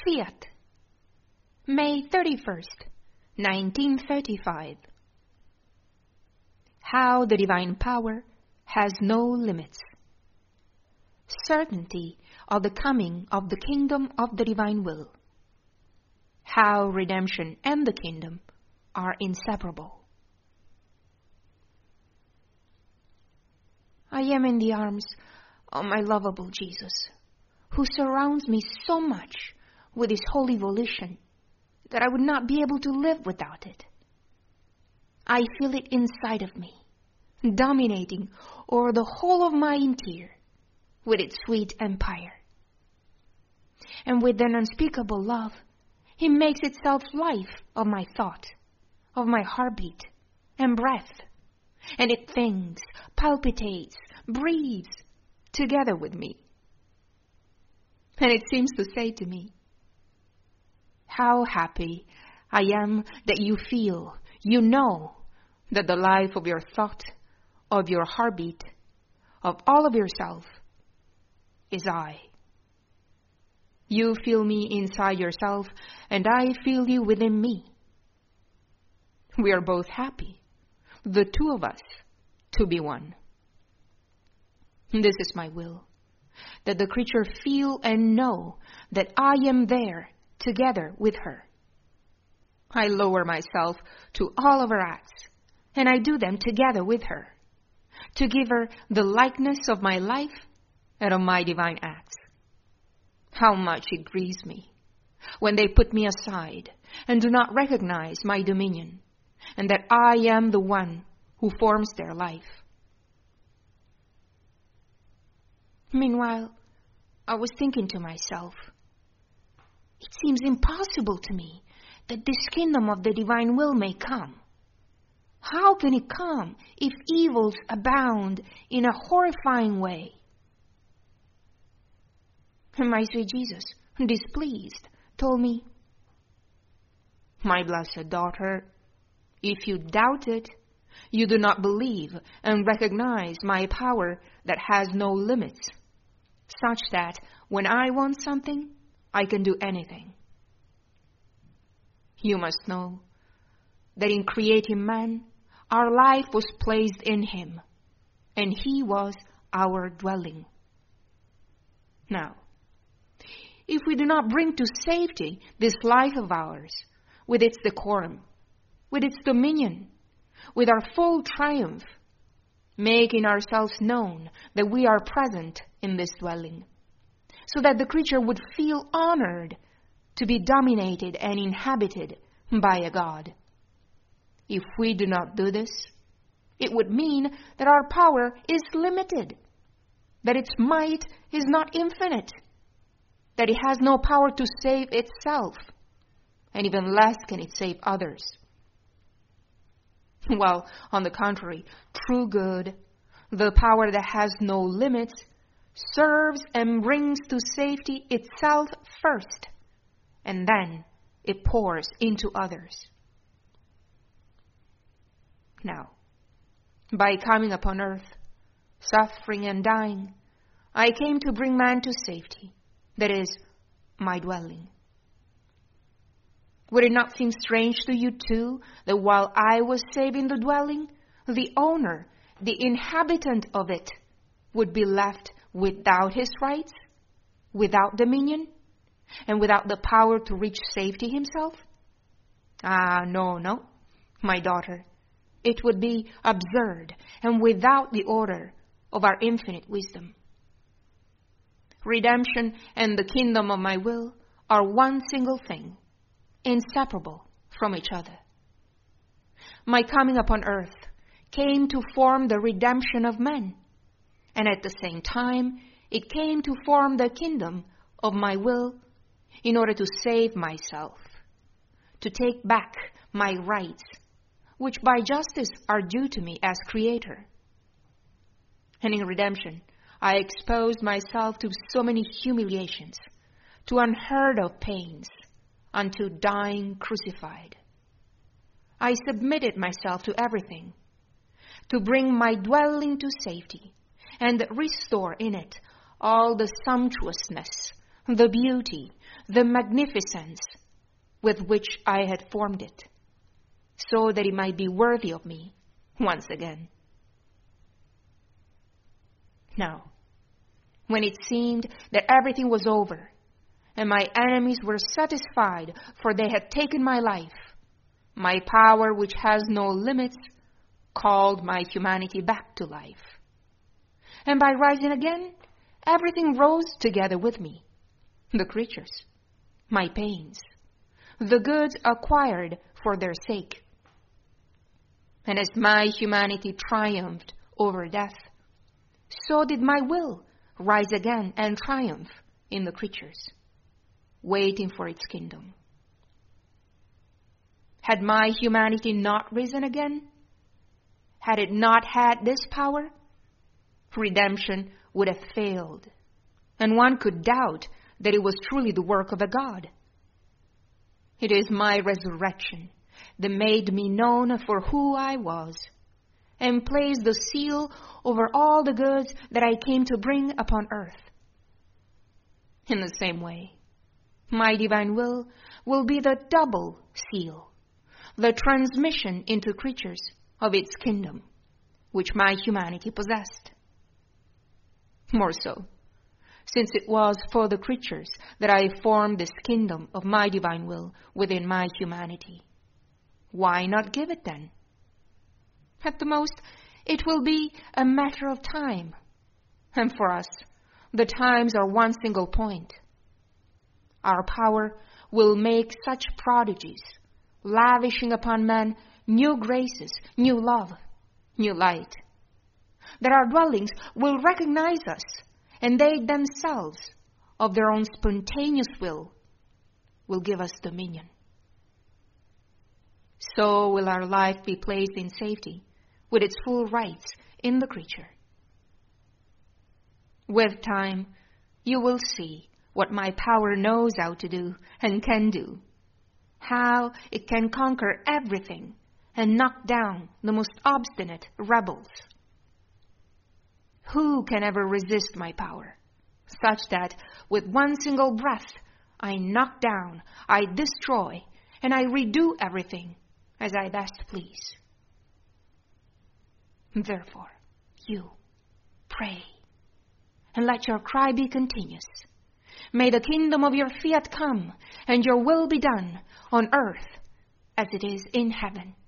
Fiat, May 31st, 1935. How the divine power has no limits. Certainty of the coming of the kingdom of the divine will. How redemption and the kingdom are inseparable. I am in the arms of my lovable Jesus, who surrounds me so much with his holy volition that I would not be able to live without it. I feel it inside of me, dominating over the whole of my interior with its sweet empire. And with an unspeakable love, he makes itself life of my thought, of my heartbeat and breath, and it thinks, palpitates, breathes together with me. And it seems to say to me, how happy I am that you feel, you know, that the life of your thought, of your heartbeat, of all of yourself is I. You feel me inside yourself, and I feel you within me. We are both happy, the two of us, to be one. This is my will, that the creature feel and know that I am there together with her. I lower myself to all of her acts, and I do them together with her, to give her the likeness of my life and of my divine acts. How much it grieves me when they put me aside and do not recognize my dominion, and that I am the one who forms their life. Meanwhile, I was thinking to myself, it seems impossible to me that this kingdom of the divine will may come. How can it come if evils abound in a horrifying way? And my sweet Jesus, displeased, told me, my blessed daughter, if you doubt it, you do not believe and recognize my power that has no limits, such that when I want something, I can do anything. You must know that in creating man, our life was placed in him, and he was our dwelling. Now, if we do not bring to safety this life of ours, with its decorum, with its dominion, with our full triumph, making ourselves known that we are present in this dwelling, so that the creature would feel honored to be dominated and inhabited by a God. If we do not do this, it would mean that our power is limited, that its might is not infinite, that it has no power to save itself, and even less can it save others. While, on the contrary, true good, the power that has no limits, serves and brings to safety itself first, and then it pours into others. Now, by coming upon earth, suffering and dying, I came to bring man to safety, that is, my dwelling. Would it not seem strange to you too, that while I was saving the dwelling, the owner, the inhabitant of it, would be left without his rights, without dominion, and without the power to reach safety himself? No, my daughter. It would be absurd and without the order of our infinite wisdom. Redemption and the kingdom of my will are one single thing, inseparable from each other. My coming upon earth came to form the redemption of men, and at the same time it came to form the kingdom of my will in order to save myself, to take back my rights, which by justice are due to me as creator. And in redemption, I exposed myself to so many humiliations, to unheard of pains, unto dying crucified. I submitted myself to everything, to bring my dwelling to safety, and restore in it all the sumptuousness, the beauty, the magnificence with which I had formed it, so that it might be worthy of me once again. Now, when it seemed that everything was over, and my enemies were satisfied, for they had taken my life, my power, which has no limits, called my humanity back to life. And by rising again, everything rose together with me. The creatures, my pains, the goods acquired for their sake. And as my humanity triumphed over death, so did my will rise again and triumph in the creatures, waiting for its kingdom. Had my humanity not risen again, had it not had this power, redemption would have failed, and one could doubt that it was truly the work of a God. It is my resurrection that made me known for who I was, and placed the seal over all the goods that I came to bring upon earth. In the same way, my divine will be the double seal, the transmission into creatures of its kingdom, which my humanity possessed. More so, since it was for the creatures that I formed this kingdom of my divine will within my humanity. Why not give it then? At the most, it will be a matter of time. And for us, the times are one single point. Our power will make such prodigies, lavishing upon men new graces, new love, new light, that our dwellings will recognize us, and they themselves, of their own spontaneous will give us dominion. So will our life be placed in safety, with its full rights in the creature. With time, you will see what my power knows how to do and can do, how it can conquer everything and knock down the most obstinate rebels. Who can ever resist my power, such that with one single breath I knock down, I destroy, and I redo everything as I best please? Therefore, you pray, and let your cry be continuous. May the kingdom of your fiat come, and your will be done on earth as it is in heaven.